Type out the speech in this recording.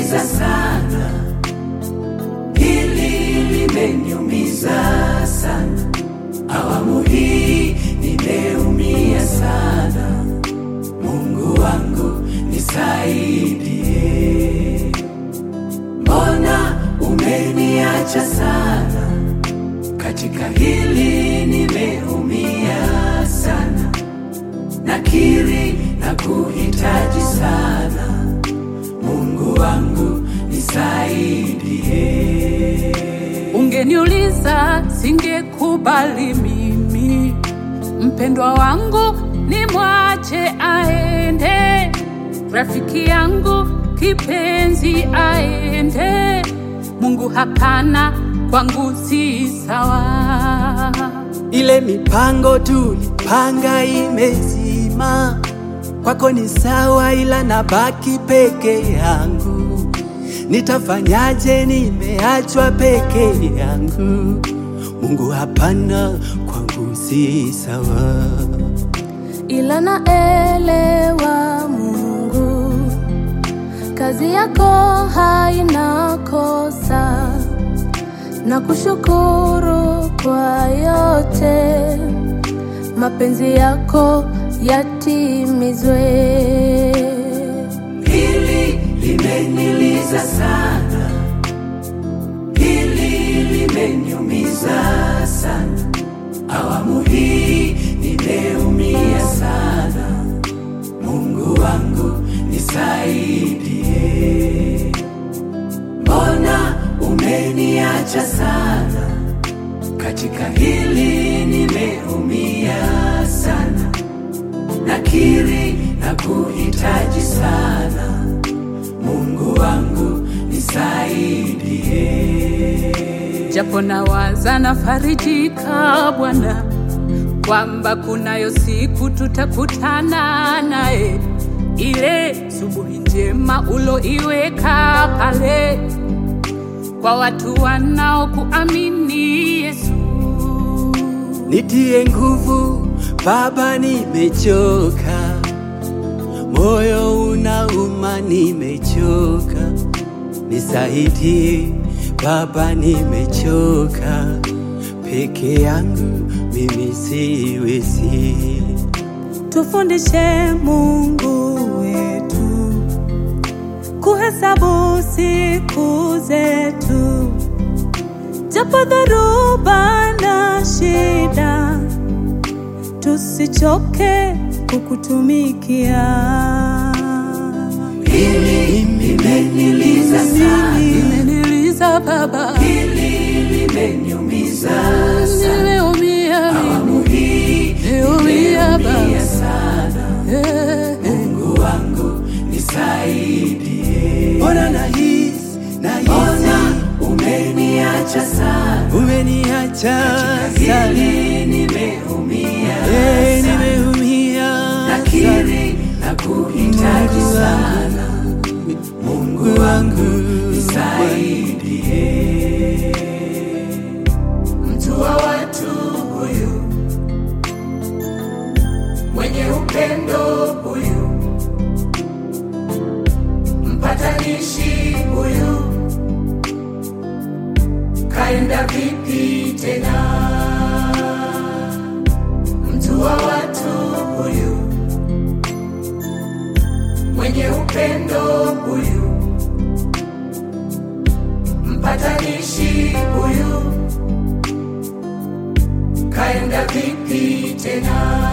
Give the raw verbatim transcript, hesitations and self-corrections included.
limeniumiza sana, hili limeniumiza sana. Awamu hii nimeumia sana. Mungu wangu nisaidie. Mbona umeniacha sana? Katika hili nimeumia sana. Nakiri na kuhitaji sana. Mungu wangu nisaidie. Ungeniuliza singekubali mimi mpendwa wangu nimwache aende, rafiki yangu kipenzi aende. Mungu hapana, kwangu si sawa. Ile mipango tulipanga imezima, kwako ni sawa, ila nabaki peke yangu. Nitafanyaje? Nimeachwa peke yangu. Mungu hapana, kwangu si sawa. Ila naelewa Mungu, kazi yako haina kosa. Na kushukuru kwa yote, mapenzi yako yatimizwe. Hili limeniliza sana, hili limeniumiza sana. Awamu hii nimeumia sana. Mungu wangu nisaidie. Mbona umeniacha sana? Katika hili nimeumia sana. Nakiri na kuhitaji sana. Mungu wangu nisaidie. Japo nawaza nafarijika Bwana, kwamba kunayo siku tutakutana naye. Ile subuhi njema uloiweka pale kwa watu wanaokuamini Yesu. Nitie nguvu Baba, nimechoka. Moyo unauma, nimechoka. Nisaidie Baba, nimechoka. Peke yangu mimi siwezi. Tufundishe Mungu wetu kuhesabu siku zetu, japo dhoruba na shida, tusichoke kukutumikia. Hili limeniliza sana, limeniliza Baba, hili limeniumiza sana. Nimeumia, awamu hii nimeumia sana. Mungu wangu nisaidie. Mbona nahisi, nahisi Mbona umeniacha sana? umeniacha sana. Hili nimeumia Hey, sana. nimeumia Nakiri na kuhitaji sana. Mungu wangu nisaidie. Mtu wa watu huyu, mwenye upendo huyu, mpatanishi huyu, kaenda vipi tena? Mtu wa watu huyu, mwenye upendo huyu, mpatanishi huyu, kaenda vipi tena?